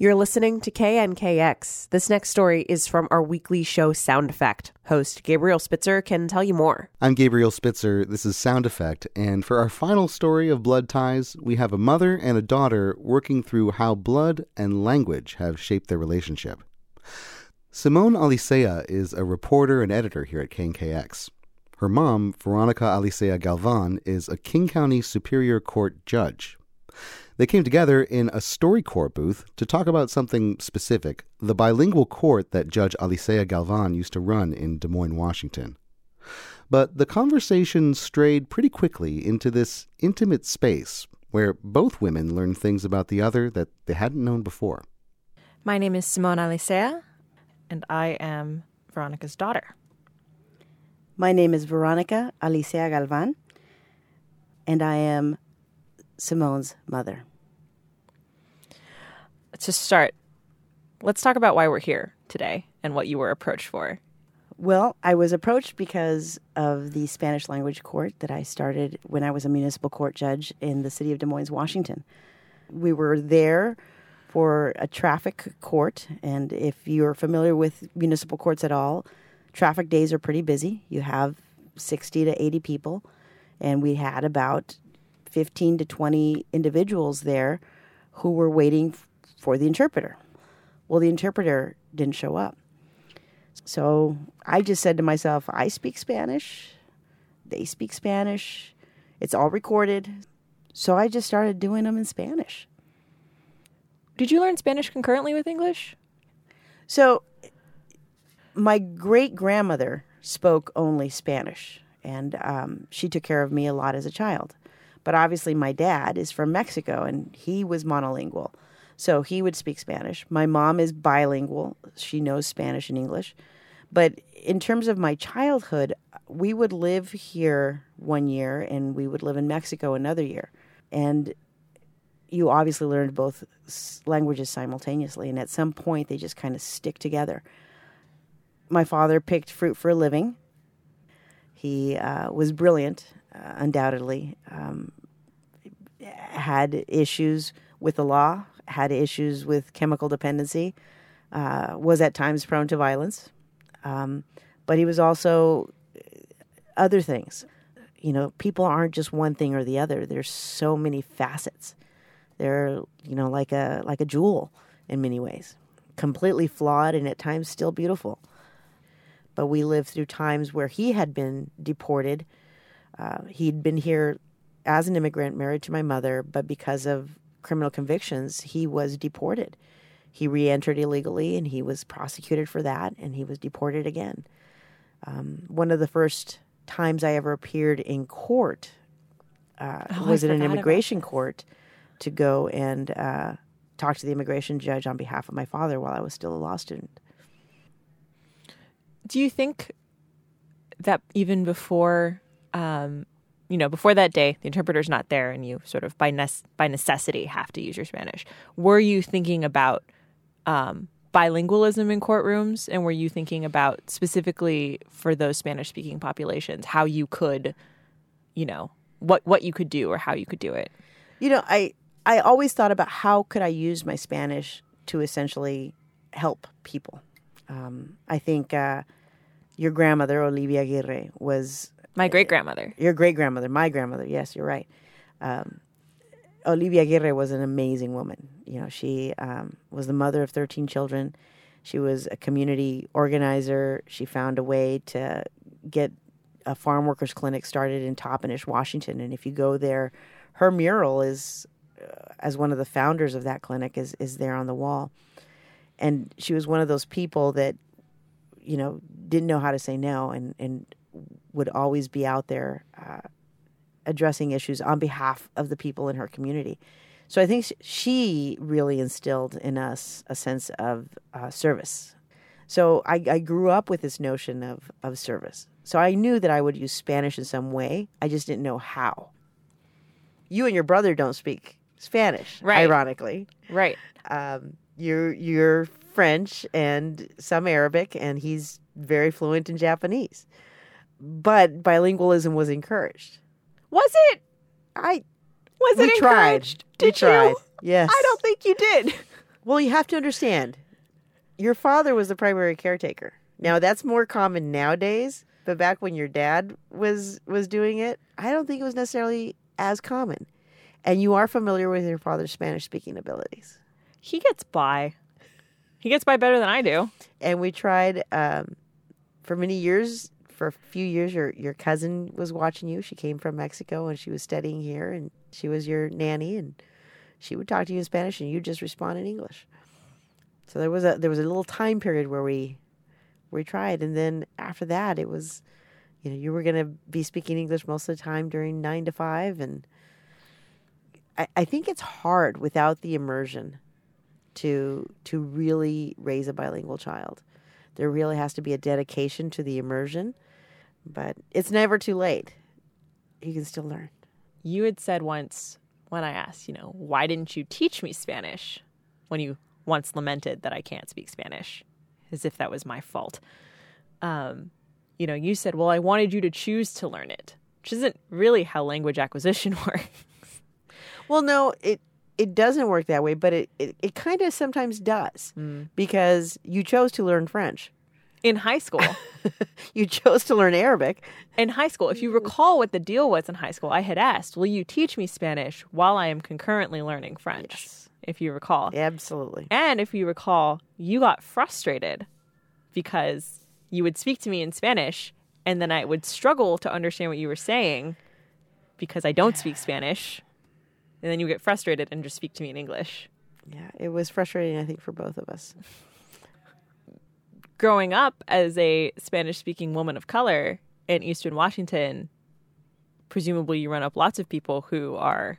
You're listening to KNKX. This next story is from our weekly show Sound Effect. Host Gabriel Spitzer can tell you more. I'm Gabriel Spitzer. This is Sound Effect. And for our final story of Blood Ties, we have a mother and a daughter working through how blood and language have shaped their relationship. Simone Alicea is a reporter and editor here at KNKX. Her mom, Veronica Alicea Galvan, is a King County Superior Court judge. They came together in a StoryCorps booth to talk about something specific, the bilingual court that Judge Alicea Galvan used to run in Des Moines, Washington. But the conversation strayed pretty quickly into this intimate space where both women learned things about the other that they hadn't known before. My name is Simone Alicea, and I am Veronica's daughter. My name is Veronica Alicea Galvan, and I am Simone's mother. To start, let's talk about why we're here today and what you were approached for. Well, I was approached because of the Spanish language court that I started when I was a municipal court judge in the city of Des Moines, Washington. We were there for a traffic court, and if you're familiar with municipal courts at all, traffic days are pretty busy. You have 60 to 80 people, and we had about 15 to 20 individuals there who were waiting for the interpreter. Well, the interpreter didn't show up. So I just said to myself, I speak Spanish. They speak Spanish. It's all recorded. So I just started doing them in Spanish. Did you learn Spanish concurrently with English? So my great-grandmother spoke only Spanish, and she took care of me a lot as a child. But obviously my dad is from Mexico, and he was monolingual. So he would speak Spanish. My mom is bilingual. She knows Spanish and English. But in terms of my childhood, we would live here one year, and we would live in Mexico another year. And you obviously learned both languages simultaneously, and at some point they just kind of stick together. My father picked fruit for a living. He was brilliant. Undoubtedly, had issues with the law, had issues with chemical dependency, was at times prone to violence. But he was also other things. You know, people aren't just one thing or the other. There's so many facets. They're, you know, like a jewel in many ways, completely flawed and at times still beautiful. But we lived through times where he had been deported. He'd been here as an immigrant, married to my mother, but because of criminal convictions, he was deported. He re-entered illegally, and he was prosecuted for that, and he was deported again. One of the first times I ever appeared in court was in an immigration court to go and talk to the immigration judge on behalf of my father while I was still a law student. Do you think that even before... before that day, the interpreter's not there and you sort of by necessity have to use your Spanish. Were you thinking about bilingualism in courtrooms? And were you thinking about specifically for those Spanish-speaking populations, how you could, what you could do or how you could do it? I always thought about how could I use my Spanish to essentially help people. I think your grandmother, Olivia Aguirre, was... My great-grandmother. Your great-grandmother. My grandmother. Yes, you're right. Olivia Aguirre was an amazing woman. You know, she was the mother of 13 children. She was a community organizer. She found a way to get a farm workers clinic started in Toppenish, Washington. And if you go there, her mural is, as one of the founders of that clinic, is there on the wall. And she was one of those people that, didn't know how to say no and would always be out there addressing issues on behalf of the people in her community. So I think she really instilled in us a sense of service. So I grew up with this notion of service. So I knew that I would use Spanish in some way. I just didn't know how. You and your brother don't speak Spanish, right? Ironically. Right. You're French and some Arabic, and he's very fluent in Japanese. But bilingualism was encouraged. Was it? We tried. Did we tried. You? Yes. I don't think you did. Well, you have to understand, your father was the primary caretaker. Now, that's more common nowadays, but back when your dad was doing it, I don't think it was necessarily as common. And you are familiar with your father's Spanish-speaking abilities. He gets by. He gets by better than I do. And we tried for many years. For a few years, your cousin was watching you. She came from Mexico and she was studying here, and she was your nanny, and she would talk to you in Spanish, and you just respond in English. So there was a little time period where we tried, and then after that, it was, you were going to be speaking English most of the time during 9 to 5, and I think it's hard without the immersion to really raise a bilingual child. There really has to be a dedication to the immersion, but it's never too late. You can still learn. You had said once when I asked, why didn't you teach me Spanish? When you once lamented that I can't speak Spanish, as if that was my fault. You said, well, I wanted you to choose to learn it, which isn't really how language acquisition works. Well, no, it doesn't work that way, but it kind of sometimes does, because you chose to learn French. In high school. You chose to learn Arabic. In high school, if you recall what the deal was in high school, I had asked, will you teach me Spanish while I am concurrently learning French? Yes. If you recall. Absolutely. And if you recall, you got frustrated because you would speak to me in Spanish and then I would struggle to understand what you were saying because I don't speak Spanish. And then you get frustrated and just speak to me in English. Yeah, it was frustrating, I think, for both of us. Growing up as a Spanish-speaking woman of color in Eastern Washington, presumably you run up lots of people who are,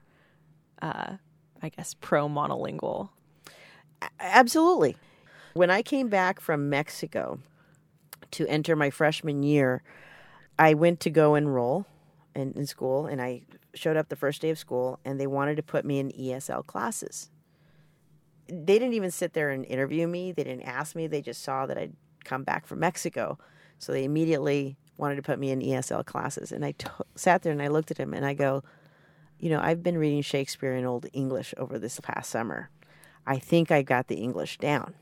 pro-monolingual. Absolutely. When I came back from Mexico to enter my freshman year, I went to go enroll in school, and I showed up the first day of school, and they wanted to put me in ESL classes. They didn't even sit there and interview me. They didn't ask me. They just saw that I'd come back from Mexico. So they immediately wanted to put me in ESL classes. And I sat there and I looked at him and I go, I've been reading Shakespeare in Old English over this past summer. I think I got the English down.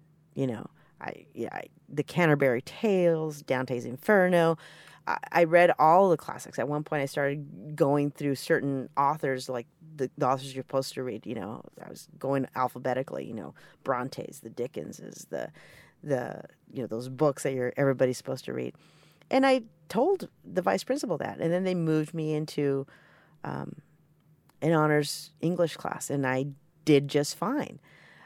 The Canterbury Tales, Dante's Inferno. I read all the classics. At one point, I started going through certain authors, like the authors you're supposed to read. I was going alphabetically. Bronte's, the Dickenses, the those books that everybody's supposed to read. And I told the vice principal that, and then they moved me into an honors English class, and I did just fine.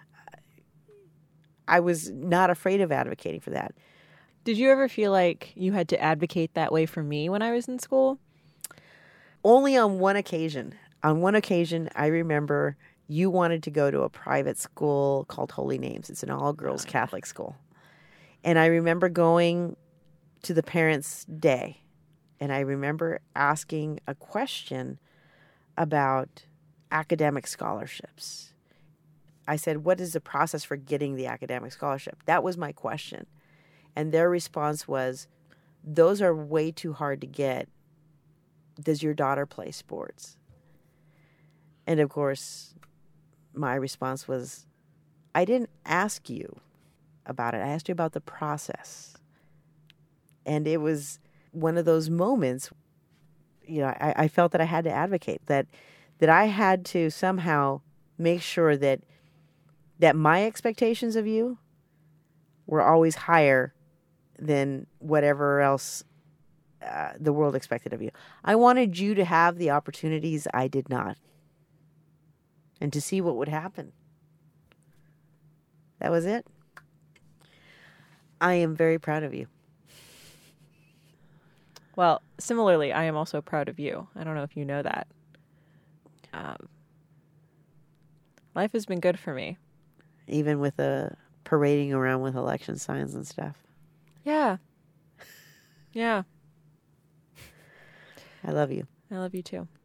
I was not afraid of advocating for that. Did you ever feel like you had to advocate that way for me when I was in school? Only on one occasion. On one occasion, I remember you wanted to go to a private school called Holy Names. It's an all-girls Catholic school. And I remember going to the parents' day, and I remember asking a question about academic scholarships. I said, what is the process for getting the academic scholarship? That was my question. And their response was, those are way too hard to get. Does your daughter play sports? And of course, my response was, I didn't ask you about it. I asked you about the process. And it was one of those moments, I felt that I had to advocate, that I had to somehow make sure that my expectations of you were always higher than whatever else the world expected of you. I wanted you to have the opportunities I did not, and to see what would happen. That was it. I am very proud of you. Well, similarly, I am also proud of you. I don't know if you know that. Life has been good for me. Even with parading around with election signs and stuff. Yeah. Yeah. I love you. I love you too.